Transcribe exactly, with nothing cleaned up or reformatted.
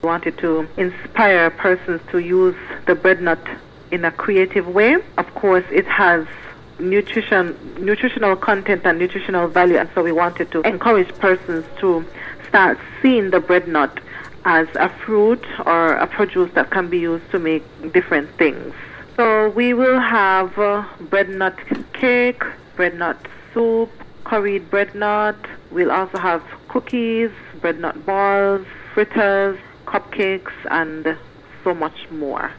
We wanted to inspire persons to use the bread nut in a creative way. Of course, it has nutrition, nutritional content and nutritional value, and so we wanted to encourage persons to start seeing the bread nut as a fruit or a produce that can be used to make different things. So we will have uh, bread nut cake, bread nut soup, curried bread nut. We'll also have cookies, bread nut balls, fritters, cupcakes, and so much more.